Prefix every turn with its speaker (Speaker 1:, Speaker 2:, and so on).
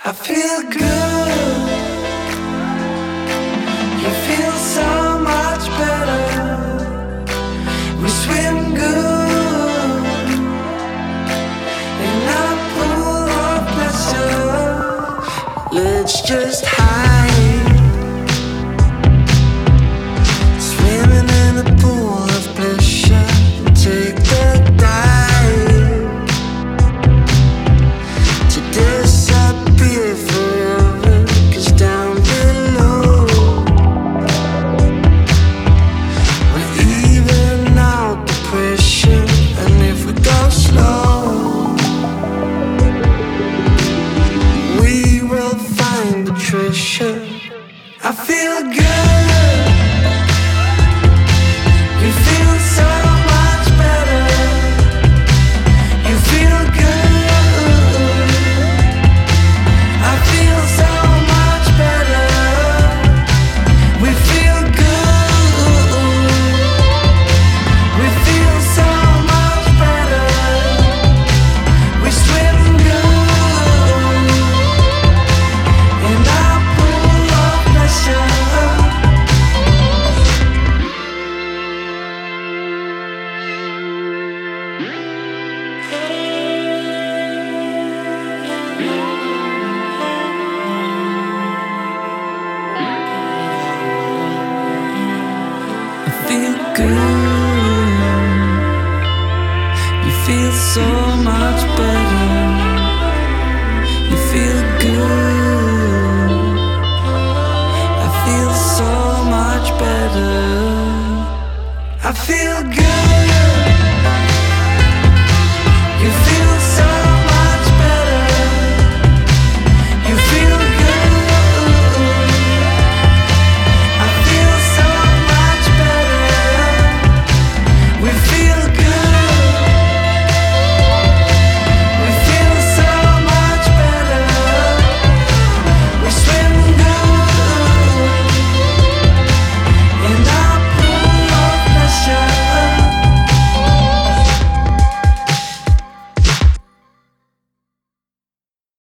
Speaker 1: I feel good. You feel so much better. We swim good in a pool of pleasure. Let's just hide, swimming in a pool of pleasure. Take the dive to disappear forever. 'Cause down below we're even out the pressure. And if we go slow, we will find the treasure. I feel good.